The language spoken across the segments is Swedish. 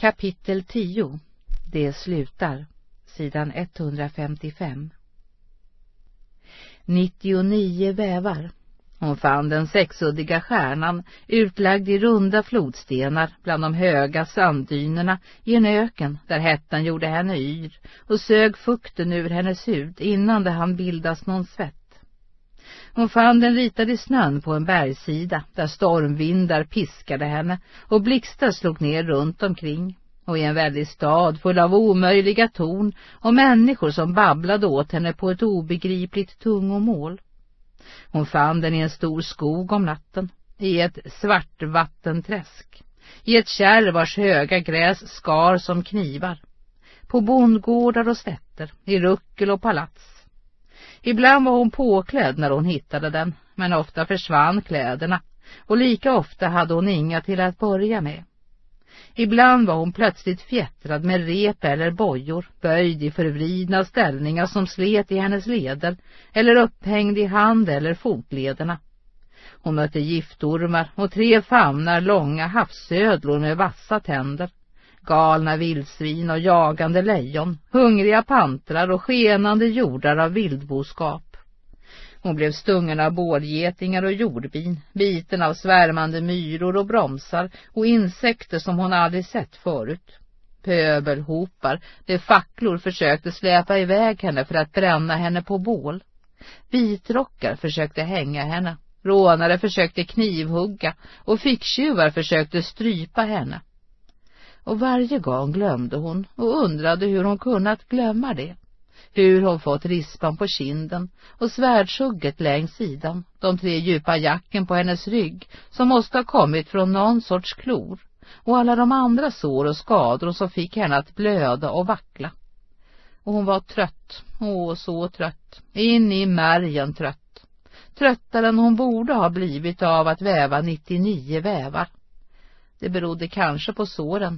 Kapitel 10. Det slutar. Sidan 155. 99 vävar. Hon fann den sexuddiga stjärnan utlagd i runda flodstenar bland de höga sanddynerna i en öken där hettan gjorde henne yr och sög fukten ur hennes hud innan det hann bildas någon svett. Hon fann den ritad i snön på en bergssida där stormvindar piskade henne och blixtar slog ner runt omkring, och i en väldig stad full av omöjliga torn och människor som babblade åt henne på ett obegripligt tungomål. Hon fann den i en stor skog om natten, i ett svart vattenträsk, i ett kärr vars höga gräs skar som knivar, på bondgårdar och stätter, i ruckel och palats. Ibland var hon påklädd när hon hittade den, men ofta försvann kläderna, och lika ofta hade hon inga till att börja med. Ibland var hon plötsligt fjättrad med rep eller bojor, böjd i förvridna ställningar som slet i hennes leder, eller upphängd i hand- eller fotlederna. Hon mötte giftormar och 3 famnar långa havsödlor med vassa tänder, galna vildsvin och jagande lejon, hungriga pantrar och skenande jordar av vildboskap. Hon blev stungen av bålgetingar och jordbin, biten av svärmande myror och bromsar och insekter som hon aldrig sett förut. Pöbelhopar, där facklor försökte släpa iväg henne för att bränna henne på bål. Vitrockar försökte hänga henne, rånare försökte knivhugga och ficktjuvar försökte strypa henne. Och varje gång glömde hon och undrade hur hon kunnat glömma det. Hur hon fått rispan på kinden och svärdshugget längs sidan, de 3 djupa jacken på hennes rygg som måste ha kommit från någon sorts klor, och alla de andra sår och skador som fick henne att blöda och vackla. Och hon var trött, så trött, in i märgen trött. Tröttare än hon borde ha blivit av att väva 99 vävar. Det berodde kanske på såren.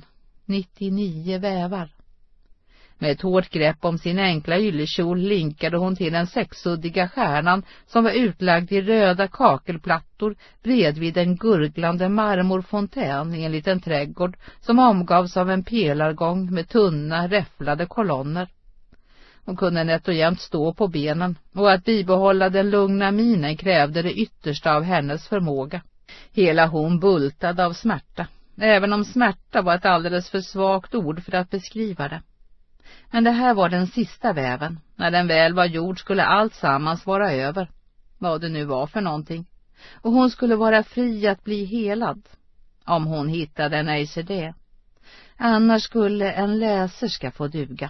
99 vävar. Med ett hårt grepp om sin enkla yllekjol linkade hon till den sexuddiga stjärnan som var utlagd i röda kakelplattor bredvid en gurglande marmorfontän i en liten trädgård som omgavs av en pelargång med tunna, räfflade kolonner. Hon kunde nätt och jämt stå på benen, och att bibehålla den lugna minen krävde det yttersta av hennes förmåga. Hela hon bultade av smärta, även om smärta var ett alldeles för svagt ord för att beskriva det. Men det här var den sista väven. När den väl var gjord skulle allt sammans vara över, vad det nu var för någonting, och hon skulle vara fri att bli helad, om hon hittade en ACD. Annars skulle en läserska få duga.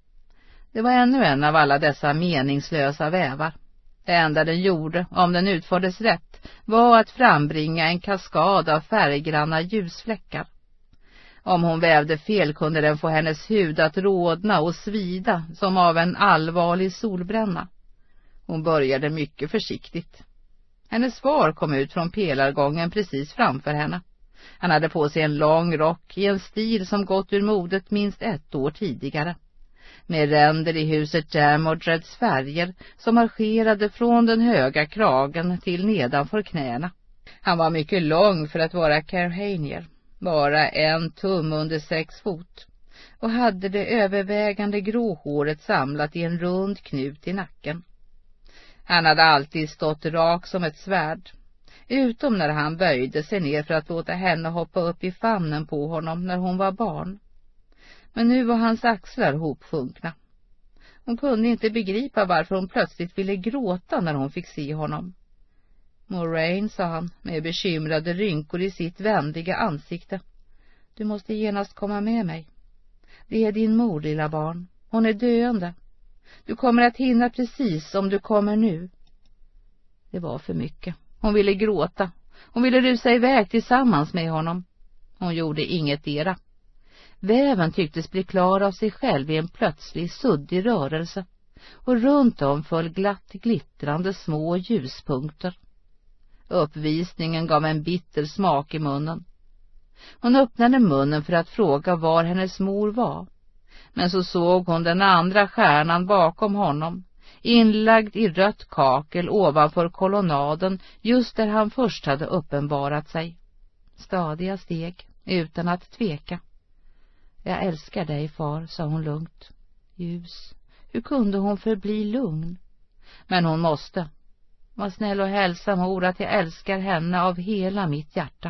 Det var ännu en av alla dessa meningslösa vävar. Det enda den gjorde, om den utfördes rätt, var att frambringa en kaskad av färggranna ljusfläckar. Om hon vävde fel kunde den få hennes hud att rodna och svida som av en allvarlig solbränna. Hon började mycket försiktigt. Hennes far kom ut från pelargången precis framför henne. Han hade på sig en lång rock i en stil som gått ur modet minst 1 år tidigare, med ränder i huset Jamodreds färger som marscherade från den höga kragen till nedanför knäna. Han var mycket lång för att vara Carhanier, bara 1 tum under 6 fot, och hade det övervägande gråhåret samlat i en rund knut i nacken. Han hade alltid stått rak som ett svärd, utom när han böjde sig ner för att låta henne hoppa upp i famnen på honom när hon var barn. Men nu var hans axlar hopsjunkna. Hon kunde inte begripa varför hon plötsligt ville gråta när hon fick se honom. Moraine, sa han med bekymrade rynkor i sitt vänliga ansikte. Du måste genast komma med mig. Det är din mor, lilla barn. Hon är döende. Du kommer att hinna precis om du kommer nu. Det var för mycket. Hon ville gråta. Hon ville rusa iväg tillsammans med honom. Hon gjorde ingetdera. Väven tycktes bli klar av sig själv i en plötslig suddig rörelse, och runt om föll glatt glittrande små ljuspunkter. Uppvisningen gav en bitter smak i munnen. Hon öppnade munnen för att fråga var hennes mor var, men så såg hon den andra stjärnan bakom honom, inlagd i rött kakel ovanför kolonnaden just där han först hade uppenbarat sig. Stadiga steg, utan att tveka. Jag älskar dig, far, sa hon lugnt. Ljus, hur kunde hon förbli lugn? Men hon måste. Var snäll och hälsa mor att jag älskar henne av hela mitt hjärta.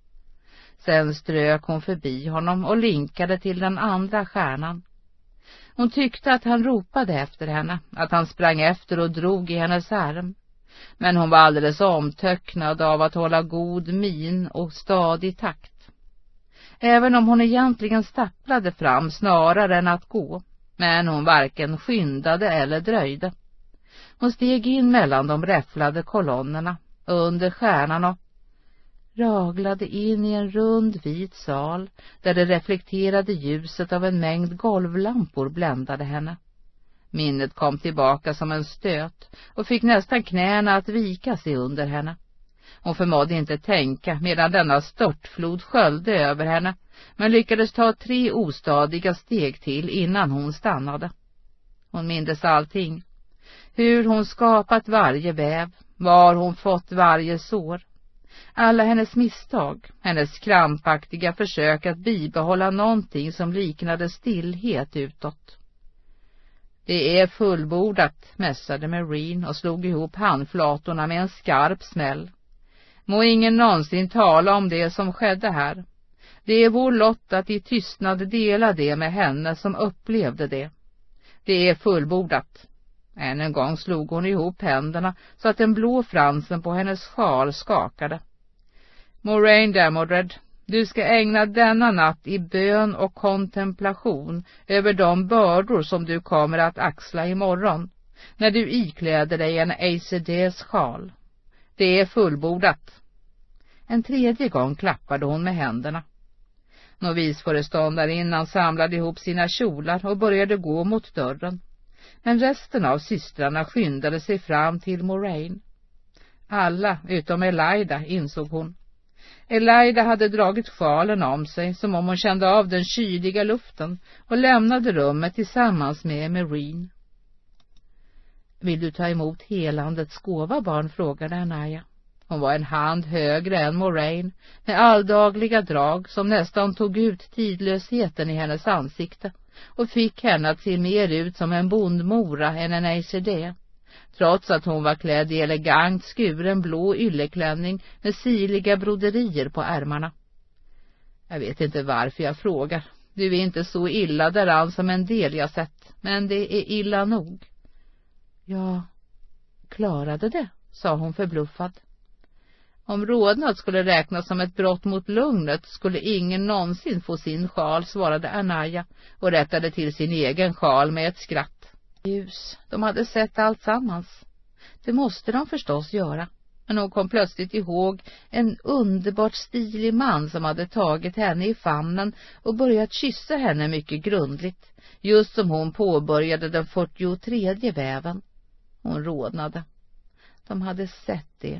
Sen strök hon förbi honom och linkade till den andra stjärnan. Hon tyckte att han ropade efter henne, att han sprang efter och drog i hennes arm. Men hon var alldeles omtöcknad av att hålla god min och stadig takt. Även om hon egentligen stapplade fram snarare än att gå, men hon varken skyndade eller dröjde. Hon steg in mellan de räfflade kolonnerna under stjärnan och raglade in i en rund vit sal där det reflekterade ljuset av en mängd golvlampor bländade henne. Minnet kom tillbaka som en stöt och fick nästan knäna att vika sig under henne. Hon förmådde inte tänka medan denna störtflod sköljde över henne, men lyckades ta 3 ostadiga steg till innan hon stannade. Hon mindes allting. Hur hon skapat varje väv, var hon fått varje sår. Alla hennes misstag, hennes krampaktiga försök att bibehålla någonting som liknade stillhet utåt. Det är fullbordat, mässade Marine och slog ihop handflatorna med en skarp smäll. Må ingen någonsin tala om det som skedde här. Det är vår lott att i tystnad dela det med henne som upplevde det. Det är fullbordat. Än en gång slog hon ihop händerna så att den blå fransen på hennes sjal skakade. Moraine Damodred, du ska ägna denna natt i bön och kontemplation över de bördor som du kommer att axla imorgon, när du ikläder dig en ACDs sjal. Det är fullbordat. En 3:e gång klappade hon med händerna. Novisföreståndarinnan samlade ihop sina kjolar och började gå mot dörren. Men resten av systrarna skyndade sig fram till Moraine. Alla utom Elida, insåg hon. Elida hade dragit sjalen om sig som om hon kände av den kyliga luften och lämnade rummet tillsammans med Marine. Vill du ta emot helandets gåva, barn, frågade Anaya. Hon var en hand högre än Moraine, med alldagliga drag som nästan tog ut tidlösheten i hennes ansikte och fick henne att se mer ut som en bondmora än en ACD, trots att hon var klädd i elegant skuren blå ylleklänning med sirliga broderier på ärmarna. Jag vet inte varför jag frågar. Du är inte så illa däran som en del jag sett, men det är illa nog. Jag klarade det, sa hon förbluffad. Om rodnad skulle räknas som ett brott mot lugnet skulle ingen någonsin få sin sjal, svarade Anaya och rättade till sin egen sjal med ett skratt. Ljus, de hade sett allt sammans. Det måste de förstås göra. Men hon kom plötsligt ihåg en underbart stilig man som hade tagit henne i famnen och börjat kyssa henne mycket grundligt, just som hon påbörjade den 43:e väven. Hon rodnade. De hade sett det.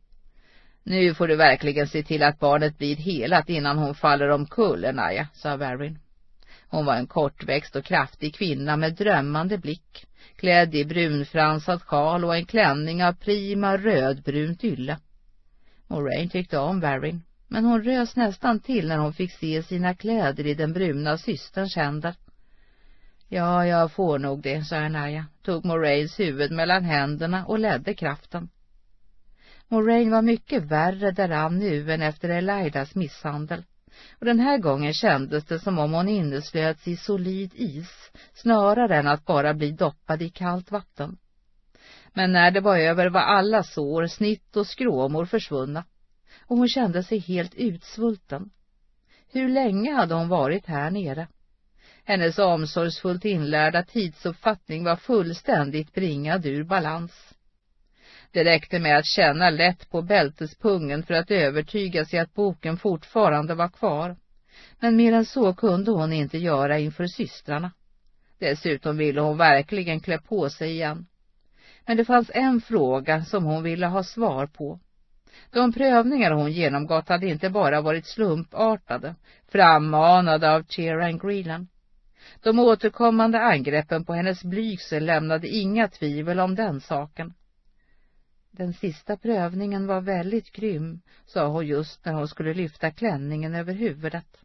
Nu får du verkligen se till att barnet blir helat innan hon faller omkull, Anaya, sa Varin. Hon var en kortväxt och kraftig kvinna med drömmande blick, klädd i brunfransad sjal och en klänning av prima rödbrunt ylle. Moraine tyckte om Varin, men hon rös nästan till när hon fick se sina kläder i den bruna systerns händer. Ja, jag får nog det, sa Anaya, tog Moraines huvud mellan händerna och ledde kraften. Moraine var mycket värre däran nu än efter Elidas misshandel, och den här gången kändes det som om hon inneslöts i solid is, snarare än att bara bli doppad i kallt vatten. Men när det var över var alla sår, snitt och skråmor försvunna, och hon kände sig helt utsvulten. Hur länge hade hon varit här nere? Hennes omsorgsfullt inlärda tidsuppfattning var fullständigt bringad ur balans. Det räckte med att känna lätt på bältespungen för att övertyga sig att boken fortfarande var kvar. Men mer än så kunde hon inte göra inför systrarna. Dessutom ville hon verkligen klä på sig igen. Men det fanns en fråga som hon ville ha svar på. De prövningar hon genomgått hade inte bara varit slumpartade, frammanade av Cheran Greelan. De återkommande angreppen på hennes blygsel lämnade inga tvivel om den saken. Den sista prövningen var väldigt grym, sa hon just när hon skulle lyfta klänningen över huvudet.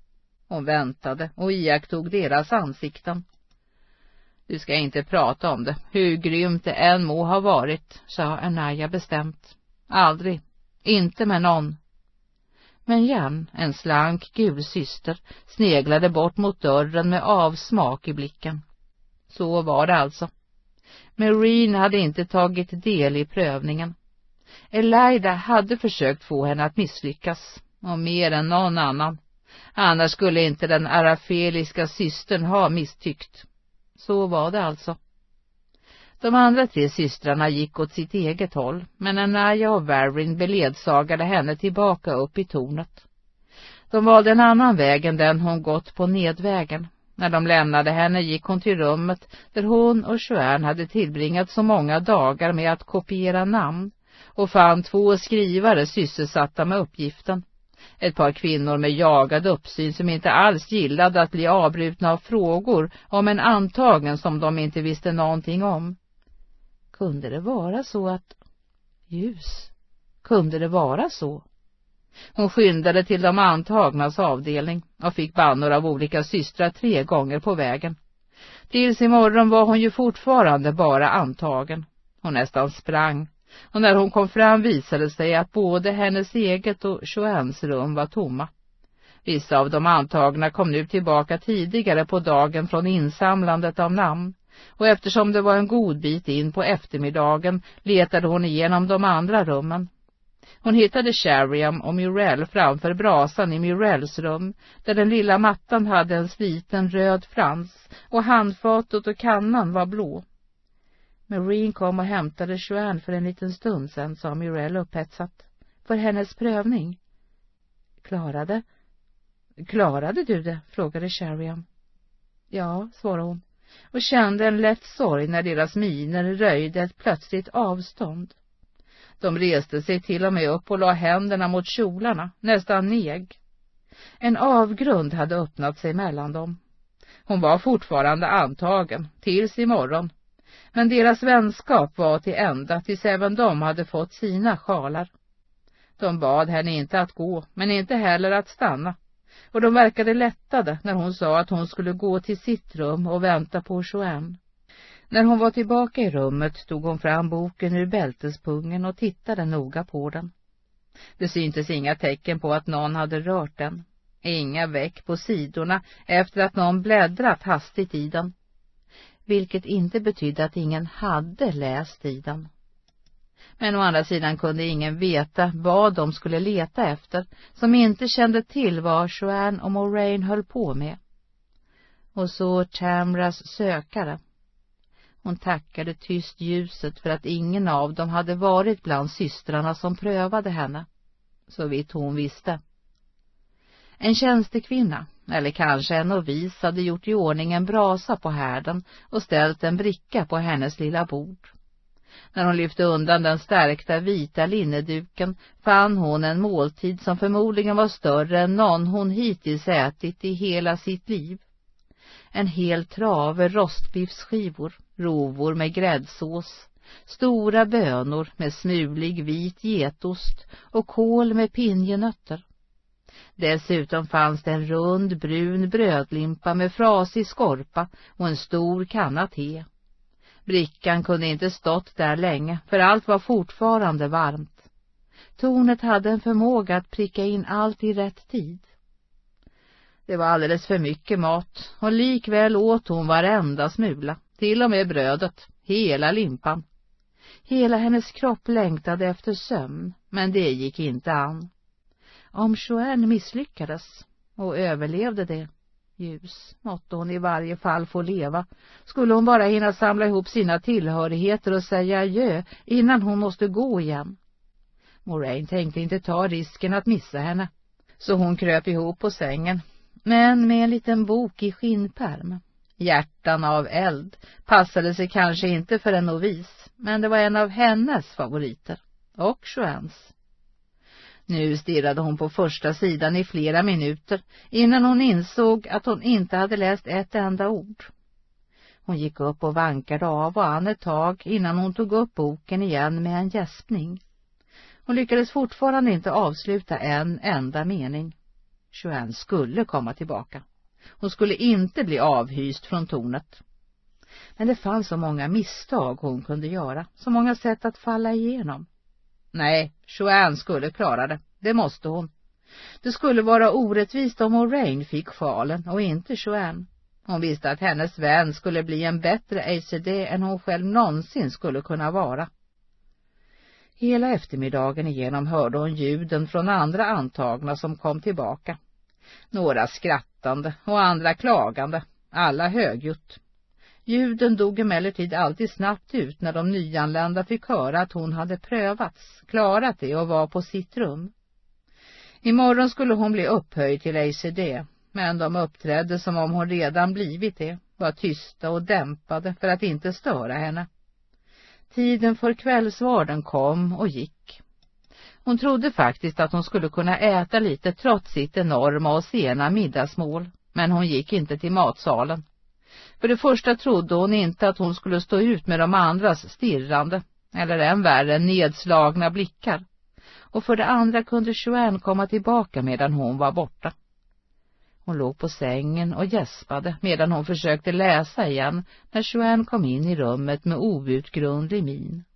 Hon väntade och iakttog deras ansikten. Du ska inte prata om det, hur grymt det än må ha varit, sa Anaya bestämt. Aldrig, inte med någon. Men Jan, en slank gul syster, sneglade bort mot dörren med avsmak i blicken. Så var det alltså. Marine hade inte tagit del i prövningen. Elida hade försökt få henne att misslyckas, och mer än någon annan. Annars skulle inte den arafeliska systern ha misstyckt. Så var det alltså. De andra 3 systrarna gick åt sitt eget håll, men Anaya och Varin beledsagade henne tillbaka upp i tornet. De valde en annan väg än den hon gått på nedvägen. När de lämnade henne gick hon till rummet där hon och Joanne hade tillbringat så många dagar med att kopiera namn, och fann 2 skrivare sysselsatta med uppgiften. Ett par kvinnor med jagad uppsyn som inte alls gillade att bli avbrutna av frågor om en antagen som de inte visste någonting om. Kunde det vara så att... Ljus. Kunde det vara så? Hon skyndade till de antagnas avdelning och fick bannor av olika systrar 3 gånger på vägen. Tills imorgon var hon ju fortfarande bara antagen. Hon nästan sprang. Och när hon kom fram visade sig att både hennes eget och Joannes rum var tomma. Vissa av de antagna kom nu tillbaka tidigare på dagen från insamlandet av namn, och eftersom det var en god bit in på eftermiddagen letade hon igenom de andra rummen. Hon hittade Sheriam och Murrell framför brasan i Murrells rum, där den lilla mattan hade en sliten röd frans och handfatet och kannan var blå. Marine kom och hämtade Joanne för en liten stund sedan, sa Murrell upphetsat. För hennes prövning. Klarade du det? Frågade Sheriam. Ja, svarade hon, och kände en lätt sorg när deras miner röjde ett plötsligt avstånd. De reste sig till och med upp och la händerna mot kjolarna, nästan neg. En avgrund hade öppnat sig mellan dem. Hon var fortfarande antagen, tills imorgon. Men deras vänskap var till ända tills även de hade fått sina sjalar. De bad henne inte att gå, men inte heller att stanna. Och de verkade lättade när hon sa att hon skulle gå till sitt rum och vänta på Joanne. När hon var tillbaka i rummet tog hon fram boken ur bältespungen och tittade noga på den. Det syntes inga tecken på att någon hade rört den. Inga veck på sidorna efter att någon bläddrat hastigt i den. Vilket inte betydde att ingen hade läst i den. Men å andra sidan kunde ingen veta vad de skulle leta efter, som inte kände till vad Joanne och Moraine höll på med. Och så Tamras sökare. Hon tackade tyst ljuset för att ingen av dem hade varit bland systrarna som prövade henne, så vitt hon visste. En tjänstekvinna, eller kanske en novis, hade gjort i ordning en brasa på härden och ställt en bricka på hennes lilla bord. När hon lyfte undan den stärkta vita linneduken fann hon en måltid som förmodligen var större än någon hon hittills ätit i hela sitt liv. En hel trave rostbiffsskivor, rovor med gräddsås, stora bönor med smulig vit getost och kål med pinjenötter. Dessutom fanns det en rund brun brödlimpa med frasig skorpa och en stor kanna te. Brickan kunde inte stått där länge, för allt var fortfarande varmt. Tornet hade en förmåga att pricka in allt i rätt tid. Det var alldeles för mycket mat, och likväl åt hon varenda smula, till och med brödet, hela limpan. Hela hennes kropp längtade efter sömn, men det gick inte an. Om Joanne misslyckades och överlevde det ljus, måtte hon i varje fall få leva. Skulle hon bara hinna samla ihop sina tillhörigheter och säga adjö innan hon måste gå igen. Moraine tänkte inte ta risken att missa henne, så hon kröp ihop på sängen, men med en liten bok i skinnpärm. Hjärtan av eld passade sig kanske inte för en novis, men det var en av hennes favoriter, och Joannes. Nu stirrade hon på första sidan i flera minuter innan hon insåg att hon inte hade läst ett enda ord. Hon gick upp och vankade av och an ett tag innan hon tog upp boken igen med en gäspning. Hon lyckades fortfarande inte avsluta en enda mening. Joanne skulle komma tillbaka. Hon skulle inte bli avhyst från tornet. Men det fanns så många misstag hon kunde göra, så många sätt att falla igenom. Nej, Joanne skulle klara det. Det måste hon. Det skulle vara orättvist om Moraine fick sjalen och inte Joanne. Hon visste att hennes vän skulle bli en bättre ACD än hon själv någonsin skulle kunna vara. Hela eftermiddagen igenom hörde hon ljuden från andra antagna som kom tillbaka. Några skrattande och andra klagande, alla högljutt. Ljuden dog emellertid alltid snabbt ut när de nyanlända fick höra att hon hade prövats, klarat det och var på sitt rum. Imorgon skulle hon bli upphöjd till ACD, men de uppträdde som om hon redan blivit det, var tysta och dämpade för att inte störa henne. Tiden för kvällsvarden kom och gick. Hon trodde faktiskt att hon skulle kunna äta lite trots sitt enorma och sena middagsmål, men hon gick inte till matsalen. För det första trodde hon inte att hon skulle stå ut med de andras stirrande, eller än värre nedslagna blickar. Och för det andra kunde Joanne komma tillbaka medan hon var borta. Hon låg på sängen och gäspade medan hon försökte läsa igen när Joanne kom in i rummet med outgrundlig min.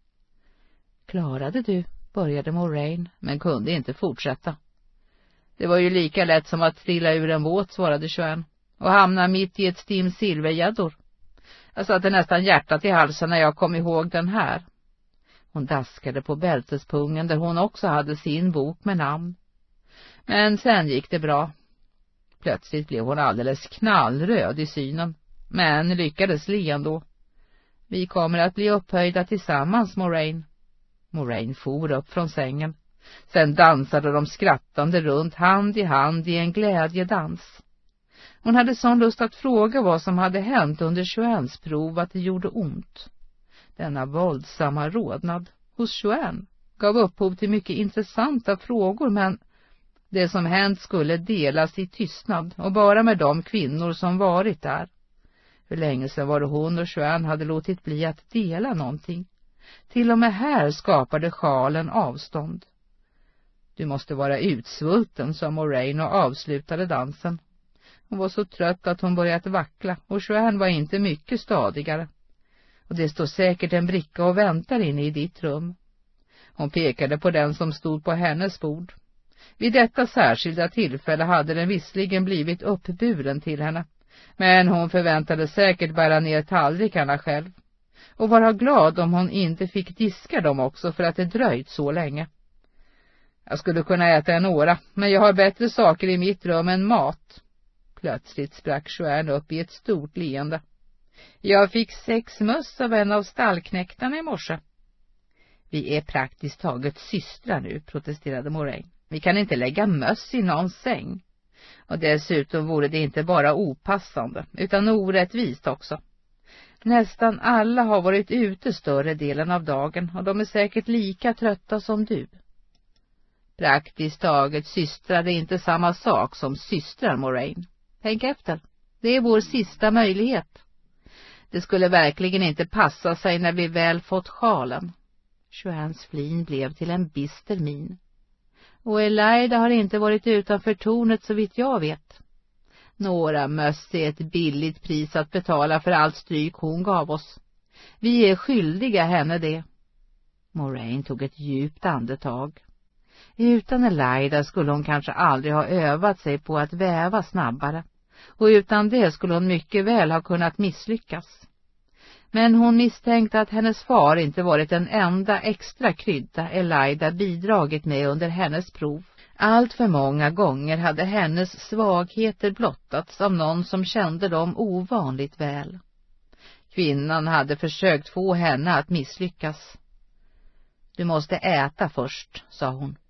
Klarade du? Började Moraine, men kunde inte fortsätta. Det var ju lika lätt som att trilla ur en båt, svarade Joanne, och hamna mitt i ett stim silvergäddor. Jag satte nästan hjärtat i halsen när jag kom ihåg den här. Hon daskade på bältespungen där hon också hade sin bok med namn. Men sen gick det bra. Plötsligt blev hon alldeles knallröd i synen, men lyckades le ändå. Vi kommer att bli upphöjda tillsammans, Moraine. Moraine for upp från sängen. Sen dansade de skrattande runt hand i en glädjedans. Hon hade sån lust att fråga vad som hade hänt under Joannes prov att det gjorde ont. Denna våldsamma rodnad hos Joanne gav upphov till mycket intressanta frågor, men det som hänt skulle delas i tystnad och bara med de kvinnor som varit där. Hur länge sedan var det hon och Joanne hade låtit bli att dela någonting? Till och med här skapade sjalen avstånd. Du måste vara utsvulten, sa Moraine och avslutade dansen. Hon var så trött att hon började vackla och Joanne var inte mycket stadigare. Och det står säkert en bricka och väntar inne i ditt rum. Hon pekade på den som stod på hennes bord. Vid detta särskilda tillfälle hade den visserligen blivit uppburen till henne, men hon förväntade säkert bära ner tallrikarna själv. Och var glad om hon inte fick diska dem också för att det dröjt så länge. Jag skulle kunna äta några, men jag har bättre saker i mitt rum än mat. Plötsligt sprack Joanne upp i ett stort leende. Jag fick 6 möss av en av stallknäktarna i morse. Vi är praktiskt taget systrar nu, protesterade Moraine. Vi kan inte lägga möss i någon säng. Och dessutom vore det inte bara opassande, utan orättvist också. Nästan alla har varit ute större delen av dagen och de är säkert lika trötta som du. Praktiskt taget systrar är inte samma sak som systrar, Moraine. Tänk efter, det är vår sista möjlighet. Det skulle verkligen inte passa sig när vi väl fått sjalen. Joannes flin blev till en bister min. Och Elida har inte varit utanför tornet så vitt jag vet. Några möss är ett billigt pris att betala för allt stryk hon gav oss. Vi är skyldiga henne det. Moraine tog ett djupt andetag. Utan Elida skulle hon kanske aldrig ha övat sig på att väva snabbare. Och utan det skulle hon mycket väl ha kunnat misslyckas. Men hon misstänkte att hennes far inte varit den enda extra krydda Elida bidragit med under hennes prov. Allt för många gånger hade hennes svagheter blottats av någon som kände dem ovanligt väl. Kvinnan hade försökt få henne att misslyckas. Du måste äta först, sa hon.